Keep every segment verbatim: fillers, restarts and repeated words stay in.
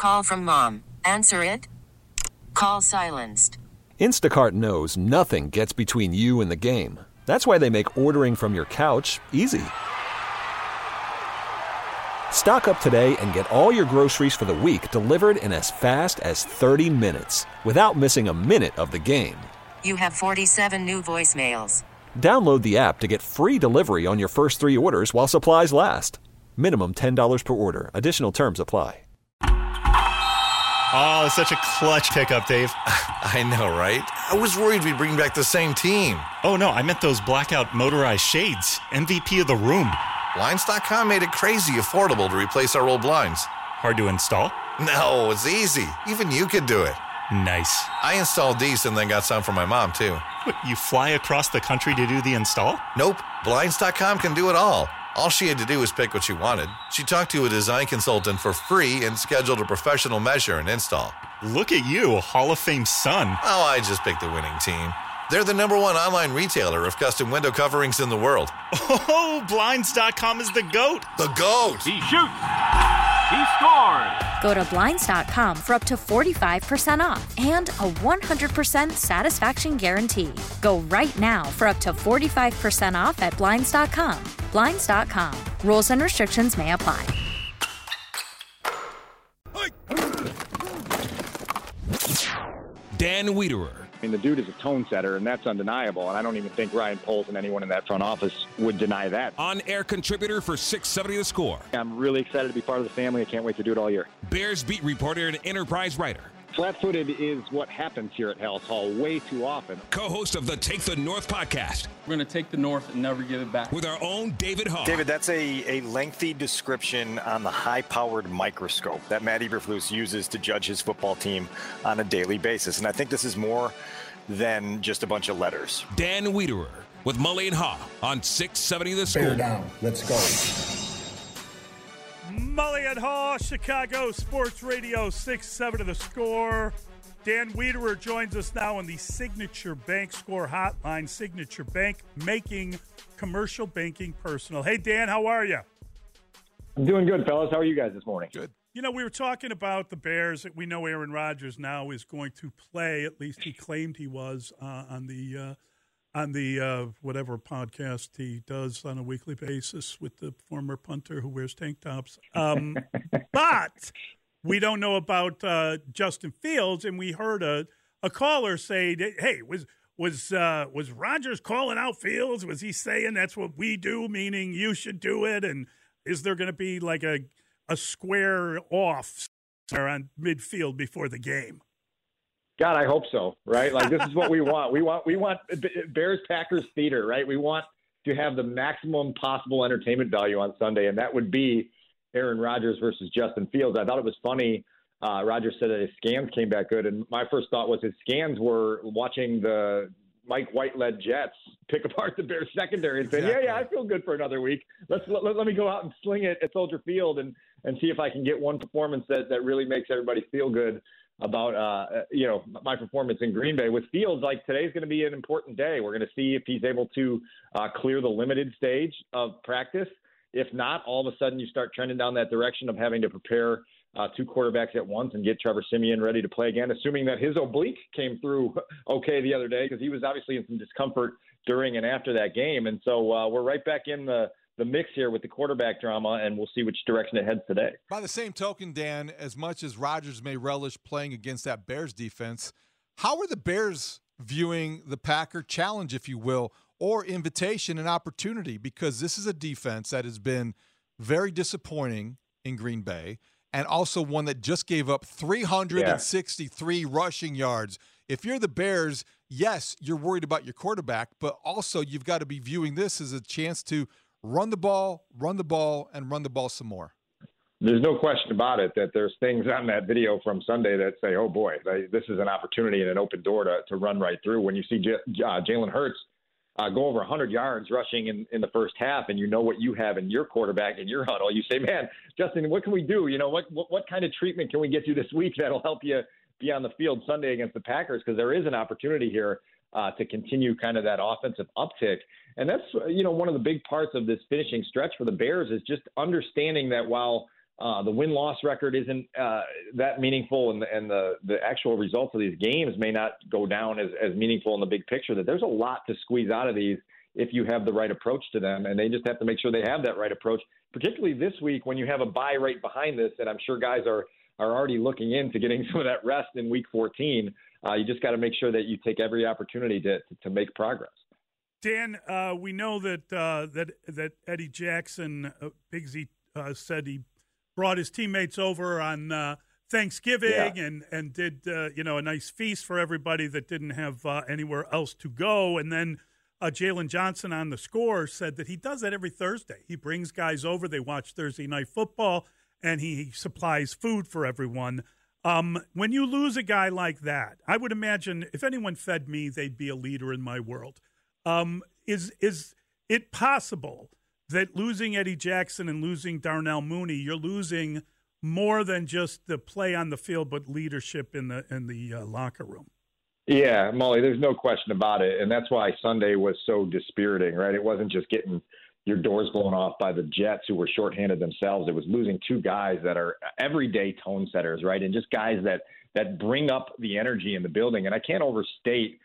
Call from mom. Answer it. Call silenced. Instacart knows nothing gets between you and the game. That's why they make ordering from your couch easy. Stock up today and get all your groceries for the week delivered in as fast as thirty minutes without missing a minute of the game. You have forty-seven new voicemails. Download the app to get free delivery on your first three orders while supplies last. Minimum ten dollars per order. Additional terms apply. Oh, such a clutch pickup, Dave. I know, right? I was worried we'd bring back the same team. Oh, no, I meant those blackout motorized shades. M V P of the room. Blinds dot com made it crazy affordable to replace our old blinds. Hard to install? No, it's easy. Even you could do it. Nice. I installed these and then got some for my mom, too. What, you fly across the country to do the install? Nope. Blinds dot com can do it all. All she had to do was pick what she wanted. She talked to a design consultant for free and scheduled a professional measure and install. Look at you, Hall of Fame son. Oh, I just picked the winning team. They're the number one online retailer of custom window coverings in the world. Oh, Blinds dot com is the GOAT. The GOAT. He shoots. He scores. Go to Blinds dot com for up to forty-five percent off and a one hundred percent satisfaction guarantee. Go right now for up to forty-five percent off at Blinds dot com. Blinds dot com. Rules and restrictions may apply. Dan Wiederer. I mean, the dude is a tone setter, and that's undeniable. And I don't even think Ryan Poles and anyone in that front office would deny that. On-air contributor for six seventy The Score. I'm really excited to be part of the family. I can't wait to do it all year. Bears beat reporter and Enterprise writer. Flat-footed is what happens here at Halas Hall way too often. Co-host of the Take the North podcast. We're going to take the North and never give it back. With our own David Hall. David, that's a, a lengthy description on the high-powered microscope that Matt Eberflus uses to judge his football team on a daily basis. And I think this is more than just a bunch of letters. Dan Wiederer with Mully and Haw on six seventy The Score. Bear down. Let's go. Mully and Haw, Chicago Sports Radio, six seventy The Score. Dan Wiederer joins us now on the Signature Bank Score Hotline. Signature Bank, making commercial banking personal. Hey, Dan, how are you? I'm doing good, fellas. How are you guys this morning? Good. You know, we were talking about the Bears. We know Aaron Rodgers now is going to play. At least he claimed he was uh, on the uh, on the uh, whatever podcast he does on a weekly basis with the former punter who wears tank tops. Um, but we don't know about uh, Justin Fields, and we heard a, a caller say, "Hey, was was uh, was Rodgers calling out Fields? Was he saying that's what we do, meaning you should do it? And is there going to be like a a square off on midfield before the game?" God, I hope so, right? Like, this is what we want. We want we want Bears-Packers theater, right? We want to have the maximum possible entertainment value on Sunday, and that would be Aaron Rodgers versus Justin Fields. I thought it was funny. Uh, Rodgers said that his scans came back good, and my first thought was his scans were watching the Mike White-led Jets pick apart the Bears secondary and saying, exactly. yeah, yeah, I feel good for another week. Let's let, let, let me go out and sling it at Soldier Field and, and see if I can get one performance that, that really makes everybody feel good about, uh, you know, my performance in Green Bay. With Fields, like, today's going to be an important day. We're going to see if he's able to uh, clear the limited stage of practice. If not, all of a sudden you start trending down that direction of having to prepare uh, two quarterbacks at once and get Trevor Siemian ready to play again, assuming that his oblique came through okay the other day, because he was obviously in some discomfort during and after that game. And so uh, we're right back in the, the mix here with the quarterback drama, and we'll see which direction it heads today. By the same token, Dan, as much as Rodgers may relish playing against that Bears defense, how are the Bears viewing the Packer challenge, if you will, or invitation and opportunity? Because this is a defense that has been very disappointing in Green Bay, and also one that just gave up three hundred sixty-three yeah. rushing yards. If you're the Bears, yes, you're worried about your quarterback, but also you've got to be viewing this as a chance to run the ball, run the ball, and run the ball some more. There's no question about it that there's things on that video from Sunday that say, oh, boy, this is an opportunity and an open door to, to run right through. When you see J- uh, Jalen Hurts uh, go over one hundred yards rushing in, in the first half, and you know what you have in your quarterback in your huddle, you say, man, Justin, what can we do? You know, what, what, what kind of treatment can we get you this week that'll help you be on the field Sunday against the Packers? Because there is an opportunity here uh, to continue kind of that offensive uptick. And that's, you know, one of the big parts of this finishing stretch for the Bears is just understanding that while Uh, the win-loss record isn't uh, that meaningful, and, and the, the actual results of these games may not go down as, as meaningful in the big picture. That there's a lot to squeeze out of these if you have the right approach to them, and they just have to make sure they have that right approach, particularly this week when you have a bye right behind this, and I'm sure guys are, are already looking into getting some of that rest in week fourteen. Uh, you just got to make sure that you take every opportunity to, to, to make progress. Dan, uh, we know that uh, that that Eddie Jackson, uh, Big Z, uh, said he brought his teammates over on uh, Thanksgiving yeah. and and did uh, you know a nice feast for everybody that didn't have uh, anywhere else to go. And then uh, Jalen Johnson on The Score said that he does that every Thursday. He brings guys over, they watch Thursday Night Football, and he supplies food for everyone. Um, when you lose a guy like that, I would imagine if anyone fed me, they'd be a leader in my world. Um, is is it possible that losing Eddie Jackson and losing Darnell Mooney, you're losing more than just the play on the field, but leadership in the in the uh, locker room? Yeah, Molly, there's no question about it, and that's why Sunday was so dispiriting, right? It wasn't just getting your doors blown off by the Jets, who were shorthanded themselves. It was losing two guys that are everyday tone setters, right? And just guys that that bring up the energy in the building. And I can't overstate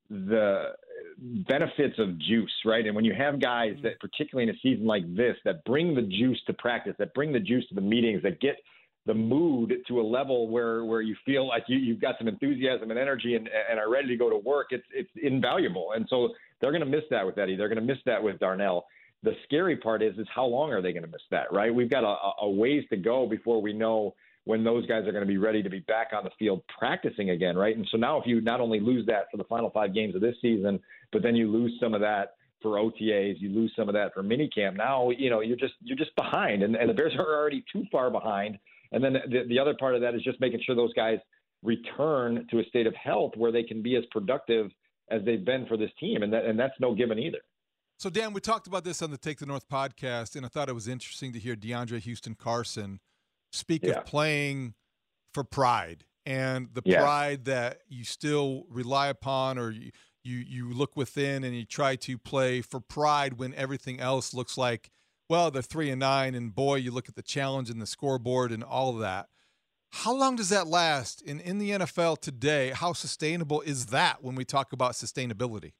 the benefits of juice, right? And when you have guys that, particularly in a season like this, that bring the juice to practice, that bring the juice to the meetings, that get the mood to a level where, where you feel like you, you've got some enthusiasm and energy and, and are ready to go to work, it's it's invaluable. And so they're going to miss that with Eddie. They're going to miss that with Darnell. The scary part is, is how long are they going to miss that, right? We've got a, a ways to go before we know when those guys are going to be ready to be back on the field practicing again, right? And so now if you not only lose that for the final five games of this season, but then you lose some of that for O T As, you lose some of that for minicamp, now, you know, you're just you're just behind. And, and the Bears are already too far behind. And then the, the other part of that is just making sure those guys return to a state of health where they can be as productive as they've been for this team. And that, and that's no given either. So, Dan, we talked about this on the Take the North podcast, and I thought it was interesting to hear DeAndre Houston Carson speak yeah. of playing for pride and the yeah. pride that you still rely upon, or you, you you look within and you try to play for pride when everything else looks like, well, they're three and nine, and boy, you look at the challenge and the scoreboard and all of that. How long does that last? And in the N F L today, how sustainable is that when we talk about sustainability?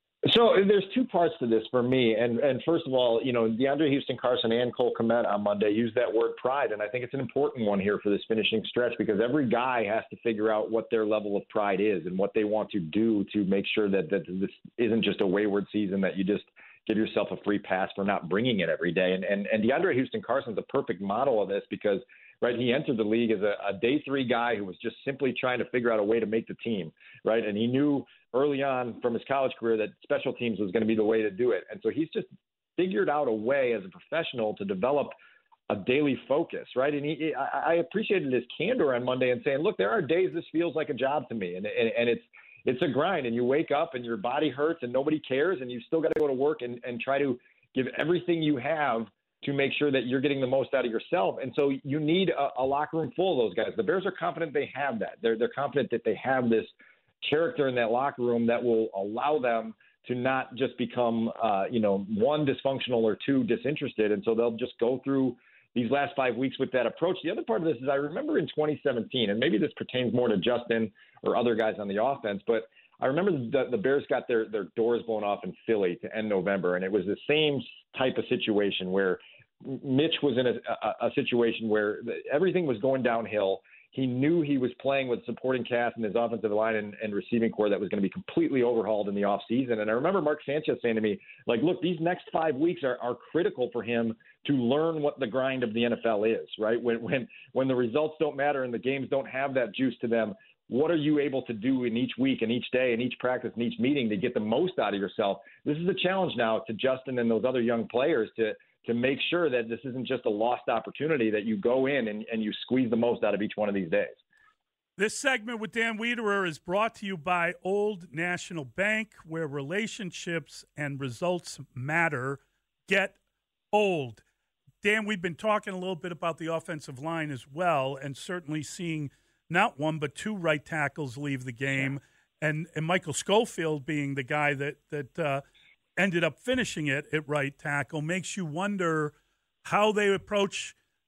So there's two parts to this for me. And and first of all, you know, DeAndre Houston Carson and Cole Kmet on Monday used that word pride. And I think it's an important one here for this finishing stretch, because every guy has to figure out what their level of pride is and what they want to do to make sure that, that this isn't just a wayward season, that you just give yourself a free pass for not bringing it every day. And and, and DeAndre Houston Carson's a perfect model of this, because right, he entered the league as a, a day three guy who was just simply trying to figure out a way to make the team, right? And he knew early on from his college career that special teams was going to be the way to do it. And so he's just figured out a way as a professional to develop a daily focus, right? And he, I, I appreciated his candor on Monday and saying, look, there are days this feels like a job to me. And, and, and it's it's a grind, and you wake up and your body hurts and nobody cares, and you still got to go to work and, and try to give everything you have to make sure that you're getting the most out of yourself. And so you need a, a locker room full of those guys. The Bears are confident they have that. They're they're confident that they have this character in that locker room that will allow them to not just become, uh, you know, one, dysfunctional, or two, disinterested. And so they'll just go through these last five weeks with that approach. The other part of this is I remember in twenty seventeen, and maybe this pertains more to Justin or other guys on the offense, but I remember the, the Bears got their, their doors blown off in Philly to end November, and it was the same type of situation where Mitch was in a, a, a situation where everything was going downhill. He knew he was playing with supporting cast in his offensive line and, and receiving core that was going to be completely overhauled in the offseason. And I remember Mark Sanchez saying to me, like, look, these next five weeks are, are critical for him to learn what the grind of the N F L is, right? When, when, when the results don't matter and the games don't have that juice to them, what are you able to do in each week and each day and each practice and each meeting to get the most out of yourself? This is a challenge now to Justin and those other young players to to make sure that this isn't just a lost opportunity, that you go in and, and you squeeze the most out of each one of these days. This segment with Dan Wiederer is brought to you by Old National Bank, where relationships and results matter. Get old. Dan, we've been talking a little bit about the offensive line as well, and certainly seeing not one but two right tackles leave the game, yeah. and, and Michael Schofield being the guy that, that uh, – ended up finishing it at right tackle, makes you wonder how they approach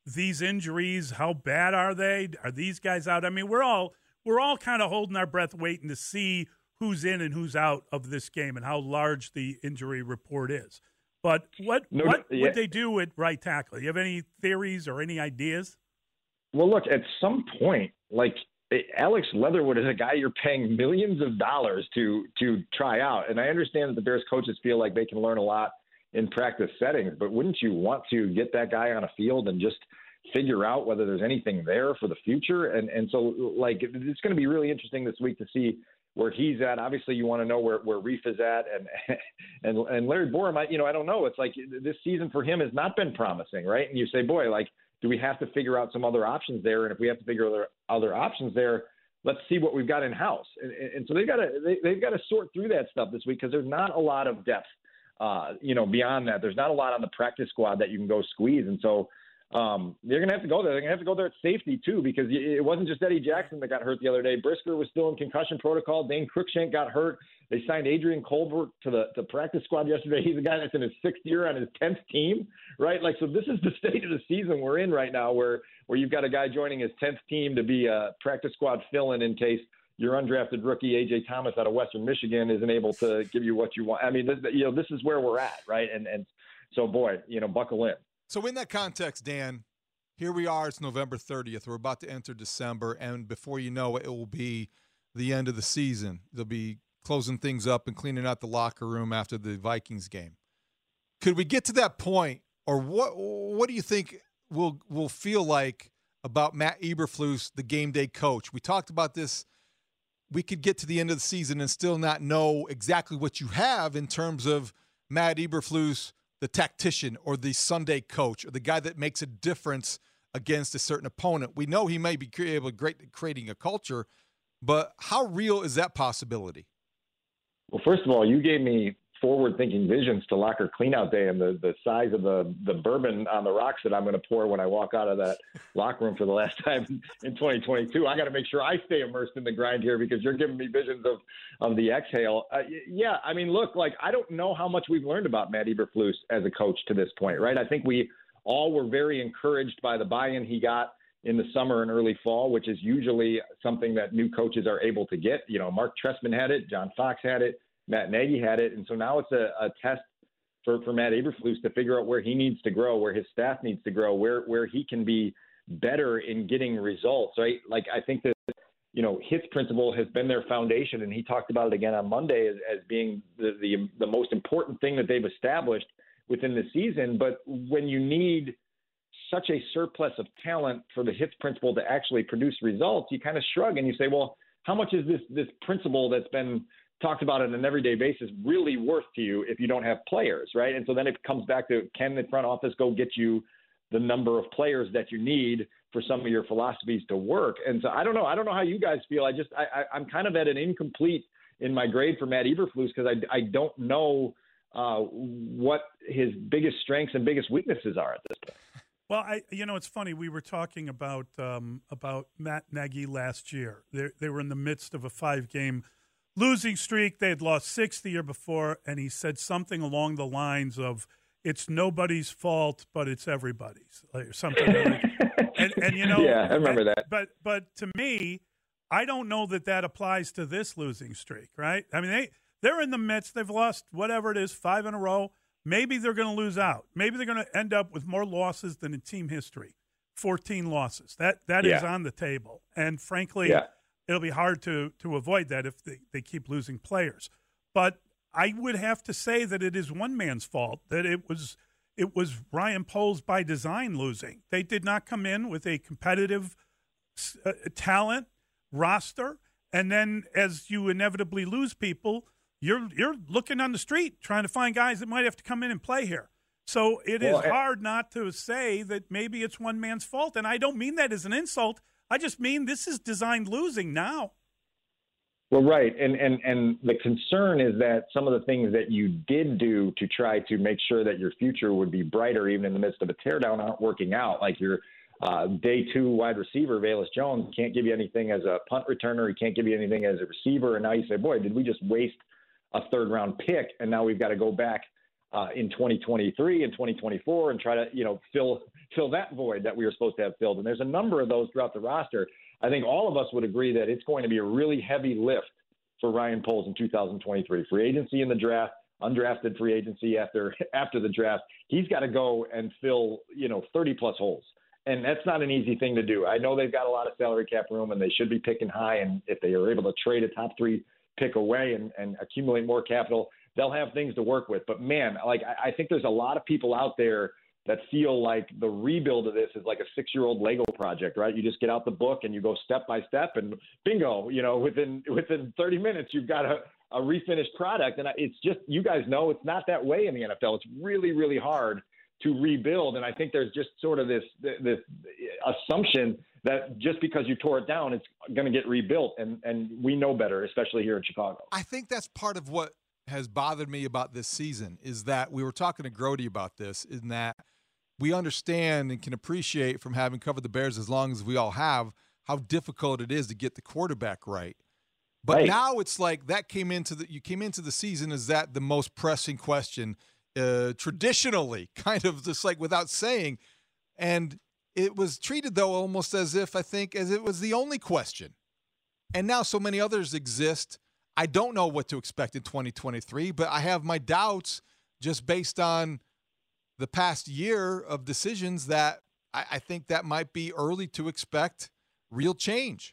these injuries, how bad are they? Are these guys out? I mean, we're all we're all kind of holding our breath, waiting to see who's in and who's out of this game and how large the injury report is. But what no, what yeah. would they do at right tackle? You have any theories or any ideas? Well, look, at some point, like Alex Leatherwood is a guy you're paying millions of dollars to to try out, and I understand that the Bears coaches feel like they can learn a lot in practice settings, but wouldn't you want to get that guy on a field and just figure out whether there's anything there for the future? And and so, like, it's going to be really interesting this week to see where he's at. Obviously, you want to know where, where Reef is at, and and and Larry Borom, I, you know, I don't know. It's like this season for him has not been promising, right? And you say, boy, like, do we have to figure out some other options there? And if we have to figure out other, other options there, let's see what we've got in house. And, and so they've got to they, they've got to sort through that stuff this week because there's not a lot of depth. Uh, you know, beyond that, there's not a lot on the practice squad that you can go squeeze. And so um, they're going to have to go there. They're going to have to go there at safety, too, because it wasn't just Eddie Jackson that got hurt the other day. Brisker was still in concussion protocol. Dane Cruikshank got hurt. They signed Adrian Colbert to the, the practice squad yesterday. He's a guy that's in his sixth year on his tenth team, right? Like, so this is the state of the season we're in right now where, where you've got a guy joining his tenth team to be a practice squad fill-in in case your undrafted rookie, A J Thomas out of Western Michigan, isn't able to give you what you want. I mean, this, you know, this is where we're at, right? And and so, boy, you know, buckle in. So in that context, Dan, here we are. It's November thirtieth. We're about to enter December, and before you know it, it will be the end of the season. They'll be closing things up and cleaning out the locker room after the Vikings game. Could we get to that point, or what? What do you think will will feel like about Matt Eberflus, the game day coach? We talked about this. We could get to the end of the season and still not know exactly what you have in terms of Matt Eberflus, the tactician or the Sunday coach or the guy that makes a difference against a certain opponent. We know he may be able to creating a culture, but how real is that possibility? Well, first of all, you gave me forward-thinking visions to locker cleanout day and the, the size of the, the bourbon on the rocks that I'm going to pour when I walk out of that locker room for the last time in twenty twenty-two. I got to make sure I stay immersed in the grind here because you're giving me visions of, of the exhale. Uh, yeah, I mean, look, like I don't know how much we've learned about Matt Eberflus as a coach to this point, right? I think we all were very encouraged by the buy-in he got in the summer and early fall, which is usually something that new coaches are able to get. You know, Mark Trestman had it, John Fox had it, Matt Nagy had it. And so now it's a, a test for, for Matt Eberflus to figure out where he needs to grow, where his staff needs to grow, where, where he can be better in getting results, right? Like, I think that, you know, his principle has been their foundation. And he talked about it again on Monday as, as being the, the, the most important thing that they've established within the season. But when you need such a surplus of talent for the hits principle to actually produce results, you kind of shrug and you say, well, how much is this, this principle that's been talked about on an everyday basis really worth to you if you don't have players, right? And so then it comes back to, can the front office go get you the number of players that you need for some of your philosophies to work? And so I don't know. I don't know how you guys feel. I just, I, I, I'm kind of at an incomplete in my grade for Matt Eberflus because I, I don't know uh, what his biggest strengths and biggest weaknesses are at this point. Well, I, you know, it's funny. We were talking about um, about Matt Nagy last year. They they were in the midst of a five-game losing streak. They had lost six the year before, and he said something along the lines of, "It's nobody's fault, but it's everybody's," or something. Like, and, and you know, yeah, I remember and, that. But but to me, I don't know that that applies to this losing streak, right? I mean, they they're in the midst. They've lost whatever it is, five in a row. Maybe they're going to lose out. Maybe they're going to end up with more losses than in team history, fourteen losses. That that yeah. is on the table, and frankly. Yeah. It'll be hard to, to avoid that if they, they keep losing players. But I would have to say that it is one man's fault, that it was it was Ryan Poles by design losing. They did not come in with a competitive uh, talent roster, and then as you inevitably lose people, you're you're looking on the street trying to find guys that might have to come in and play here. So it well, is hard not to say that maybe it's one man's fault, and I don't mean that as an insult. I just mean this is designed losing now. Well, right. And, and and the concern is that some of the things that you did do to try to make sure that your future would be brighter even in the midst of a teardown aren't working out. Like your uh, day two wide receiver, Velus Jones, can't give you anything as a punt returner. He can't give you anything as a receiver. And now you say, boy, did we just waste a third-round pick? And now we've got to go back uh, in twenty twenty-three and twenty twenty-four and try to, you know, fill fill that void that we were supposed to have filled. And there's a number of those throughout the roster. I think all of us would agree that it's going to be a really heavy lift for Ryan Poles in two thousand twenty-three. Free agency in the draft, undrafted free agency after after the draft. He's got to go and fill, you know, thirty plus holes. And that's not an easy thing to do. I know they've got a lot of salary cap room and they should be picking high. And if they are able to trade a top three pick away and, and accumulate more capital, they'll have things to work with. But man, like I, I think there's a lot of people out there that feel like the rebuild of this is like a six-year-old Lego project, right? You just get out the book and you go step by step and bingo, you know, within within thirty minutes, you've got a, a refinished product. And it's just, you guys know it's not that way in the N F L. It's really, really hard to rebuild. And I think there's just sort of this this assumption that just because you tore it down, it's going to get rebuilt. And, and we know better, especially here in Chicago. I think that's part of what has bothered me about this season is that we were talking to Grody about this, in that we understand and can appreciate from having covered the Bears as long as we all have how difficult it is to get the quarterback right. But right. now it's like that came into the you came into the season as that the most pressing question uh, traditionally, kind of just like without saying, and it was treated though almost as if I think as it was the only question. And now so many others exist. I don't know what to expect in twenty twenty-three, but I have my doubts just based on the past year of decisions that I, I think that might be early to expect real change.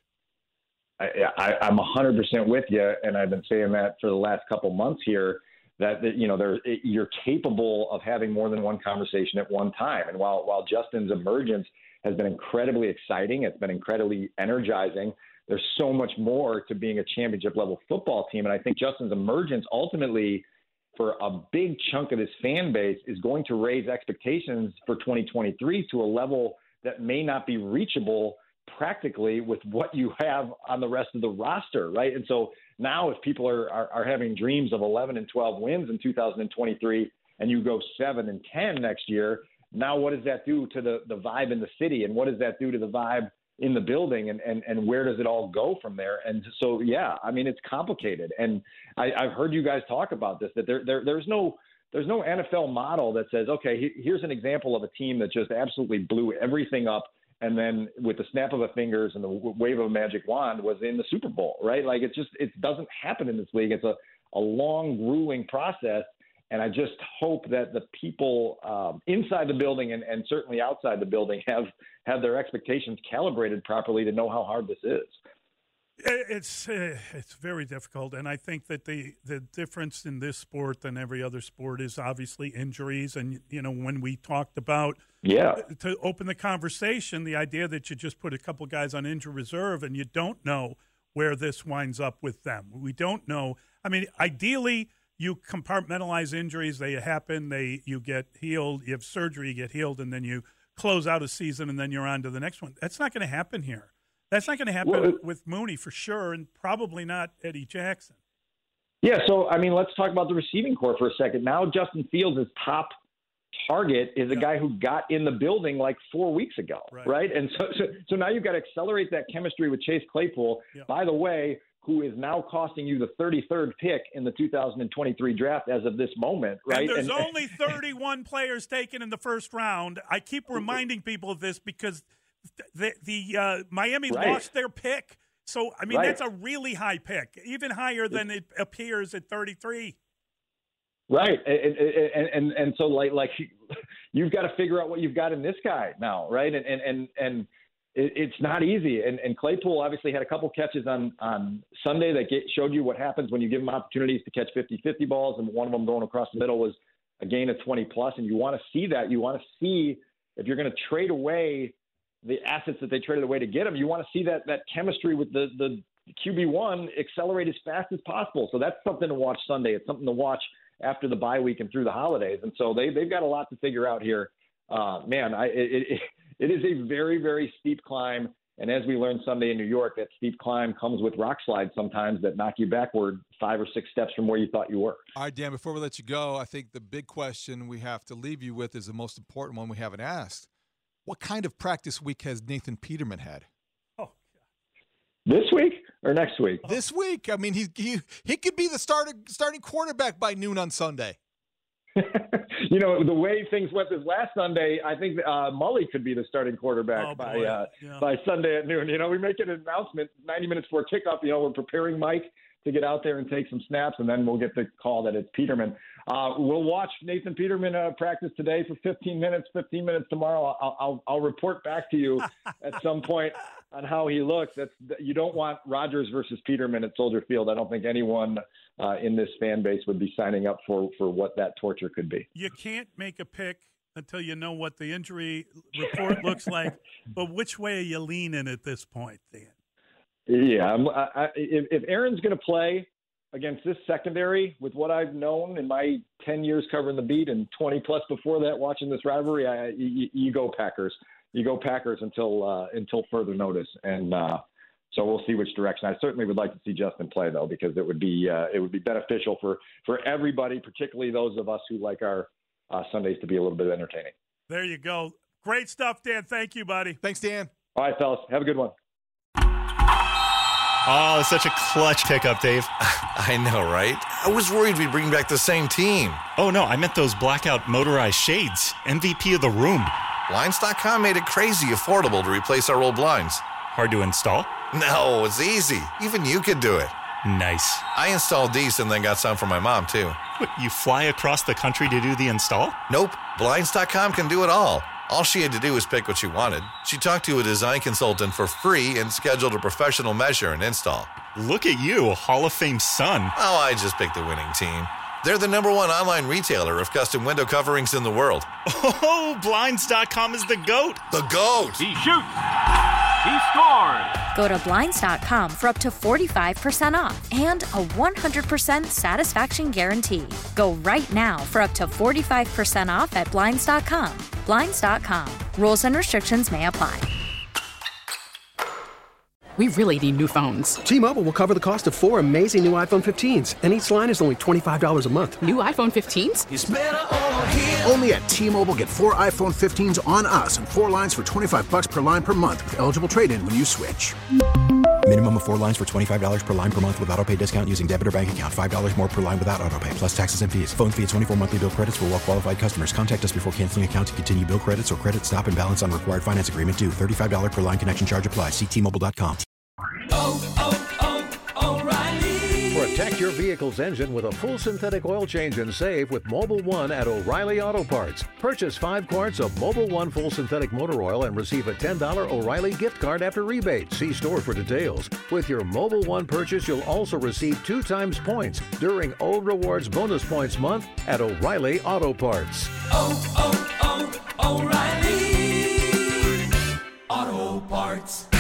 I, I, I'm one hundred percent with you, and I've been saying that for the last couple months here, that, that you know, there, you're capable of having more than one conversation at one time. And while while Justin's emergence has been incredibly exciting, it's been incredibly energizing, there's so much more to being a championship-level football team. And I think Justin's emergence ultimately for a big chunk of this fan base is going to raise expectations for twenty twenty-three to a level that may not be reachable practically with what you have on the rest of the roster, right? And so now if people are, are, are having dreams of eleven and twelve wins in two thousand twenty-three and you go seven and ten next year, now what does that do to the, the vibe in the city? And what does that do to the vibe in the building, and, and, and where does it all go from there? And so, yeah, I mean, it's complicated. And I, I've heard you guys talk about this, that there, there there's no there's no N F L model that says, okay, he, here's an example of a team that just absolutely blew everything up, and then with the snap of a fingers and the wave of a magic wand was in the Super Bowl, right? Like it's just, it doesn't happen in this league. It's a, a long, grueling process. And I just hope that the people um, inside the building and, and certainly outside the building have, have their expectations calibrated properly to know how hard this is. It's uh, it's very difficult, and I think that the, the difference in this sport than every other sport is obviously injuries. And, you know, when we talked about, yeah, to open the conversation, the idea that you just put a couple guys on injured reserve and you don't know where this winds up with them. We don't know. I mean, ideally, you compartmentalize injuries. They happen. They you get healed. You have surgery, you get healed, and then you close out a season, and then you're on to the next one. That's not going to happen here. That's not going to happen well, with Mooney for sure, and probably not Eddie Jackson. Yeah, so, I mean, let's talk about the receiving corps for a second. Now Justin Fields' top target is a yeah. guy who got in the building like four weeks ago, right? right? And so, so so now you've got to accelerate that chemistry with Chase Claypool, yeah. by the way, who is now costing you the thirty-third pick in the two thousand twenty-three draft as of this moment, right? And there's and, only thirty-one players taken in the first round. I keep reminding people of this because – The the uh, Miami right. lost their pick, so I mean right. that's a really high pick, even higher than it appears at thirty-three. Right, and and and, and so like like you've got to figure out what you've got in this guy now, right? And and and and it's not easy. And and Claypool obviously had a couple catches on on Sunday that get, showed you what happens when you give him opportunities to catch fifty-fifty balls, and one of them going across the middle was a gain of twenty plus. And you want to see that. You want to see if you're going to trade away the assets that they traded away to get him, you want to see that that chemistry with the, the Q B one accelerate as fast as possible. So that's something to watch Sunday. It's something to watch after the bye week and through the holidays. And so they, they've got a lot to figure out here. Uh, man, I, it, it, it is a very, very steep climb. And as we learned Sunday in New York, that steep climb comes with rock slides sometimes that knock you backward five or six steps from where you thought you were. All right, Dan, before we let you go, I think the big question we have to leave you with is the most important one we haven't asked. What kind of practice week has Nathan Peterman had? Oh, this week or next week? This week. I mean, he he he could be the starter, starting quarterback by noon on Sunday. You know, the way things went this last Sunday, I think uh, Mully could be the starting quarterback oh, by uh, yeah. by Sunday at noon. You know, we make an announcement ninety minutes before kickoff. You know, we're preparing Mike to get out there and take some snaps, and then we'll get the call that it's Peterman. Uh, we'll watch Nathan Peterman uh, practice today for fifteen minutes, fifteen minutes tomorrow. I'll, I'll, I'll report back to you at some point on how he looks. That's, you don't want Rodgers versus Peterman at Soldier Field. I don't think anyone uh, in this fan base would be signing up for, for what that torture could be. You can't make a pick until you know what the injury report looks like. But which way are you leaning at this point, Dan? Yeah, I'm, I, I, if, if Aaron's going to play against this secondary, with what I've known in my ten years covering the beat and twenty plus before that watching this rivalry, I, you, you go Packers. You go Packers until uh, until further notice, and uh, so we'll see which direction. I certainly would like to see Justin play though, because it would be uh, it would be beneficial for, for everybody, particularly those of us who like our uh, Sundays to be a little bit entertaining. There you go. Great stuff, Dan. Thank you, buddy. Thanks, Dan. All right, fellas. Have a good one. Oh, such a clutch pickup, Dave. I know, right? I was worried we'd bring back the same team. Oh, no, I meant those blackout motorized shades. M V P of the room. Blinds dot com made it crazy affordable to replace our old blinds. Hard to install? No, it's easy. Even you could do it. Nice. I installed these and then got some for my mom, too. What, you fly across the country to do the install? Nope. Blinds dot com can do it all. All she had to do was pick what she wanted. She talked to a design consultant for free and scheduled a professional measure and install. Look at you, Hall of Fame son. Oh, I just picked the winning team. They're the number one online retailer of custom window coverings in the world. Oh, Blinds dot com is the GOAT. The GOAT. He shoots. He scores. Go to Blinds dot com for up to forty-five percent off and a one hundred percent satisfaction guarantee. Go right now for up to forty-five percent off at Blinds dot com. Blinds dot com. Rules and restrictions may apply. We really need new phones. T-Mobile will cover the cost of four amazing new iPhone fifteens, and each line is only twenty-five dollars a month. New iPhone fifteens? It's better over here. Only at T-Mobile, get four iPhone fifteens on us and four lines for twenty-five dollars per line per month with eligible trade-in when you switch. Minimum of four lines for twenty-five dollars per line per month with autopay discount using debit or bank account. five dollars more per line without autopay, plus taxes and fees. Phone fee at twenty-four monthly bill credits for well-qualified customers. Contact us before canceling account to continue bill credits or credit stop and balance on required finance agreement due. thirty-five dollars per line connection charge applies. See T Mobile dot com. Oh, oh, oh, O'Reilly. Protect your vehicle's engine with a full synthetic oil change and save with Mobil one at O'Reilly Auto Parts. Purchase five quarts of Mobil one full synthetic motor oil and receive a ten dollars O'Reilly gift card after rebate. See store for details. With your Mobil one purchase, you'll also receive two times points during O Rewards Bonus Points Month at O'Reilly Auto Parts. Oh, oh, oh, O'Reilly Auto Parts.